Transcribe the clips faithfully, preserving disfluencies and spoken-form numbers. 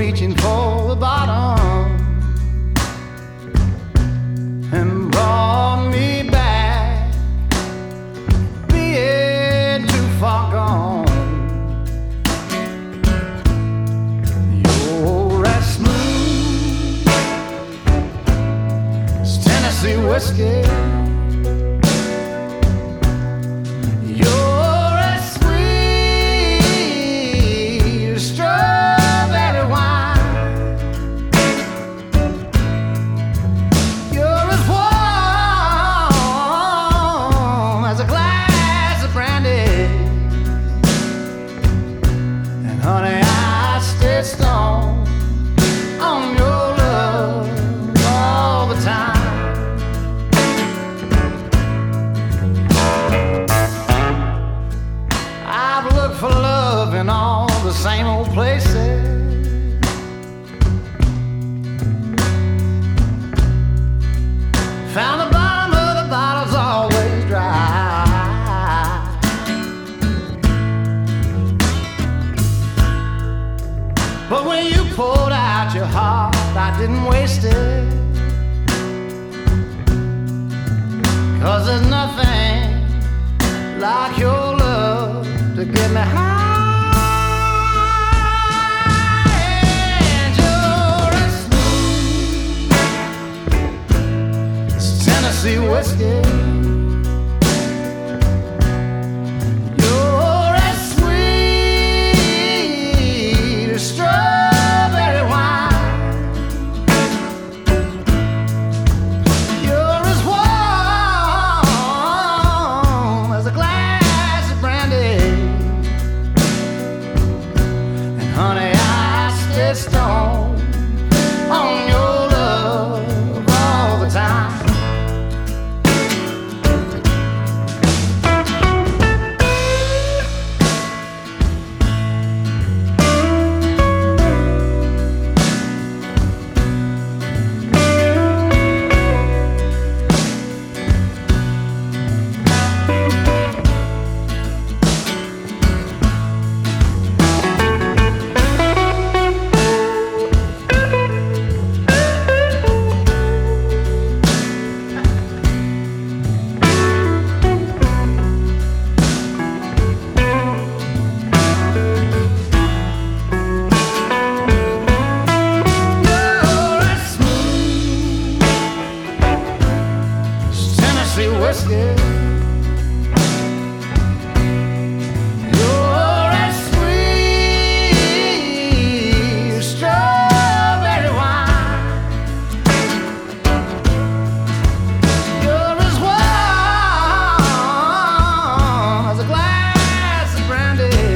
reaching for the bottom and brought me back, being too far gone. You're as smooth as Tennessee whiskey. Honey, I stay strong on your love all the time. I've looked for love in all the same old places, found the bottom of the bottle's always dry. But when you poured out your heart, I didn't waste it, 'cause there's nothing like your love to get me high. And you're as smooth as Tennessee whiskey. Honey, I stay strong on your love all the time. Whiskey. You're as sweet as strawberry wine. You're as warm as a glass of brandy.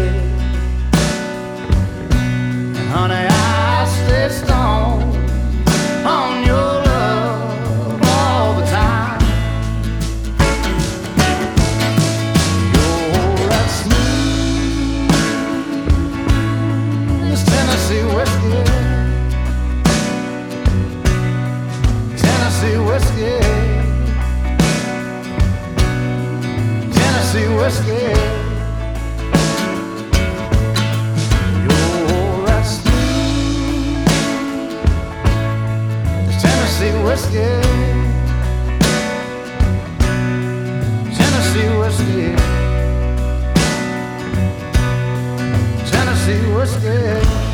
And honey, I stay strong on your love all the time. Tennessee whiskey, Tennessee whiskey, Tennessee whiskey. You're as smooth as Tennessee whiskey, Tennessee whiskey, Tennessee whiskey.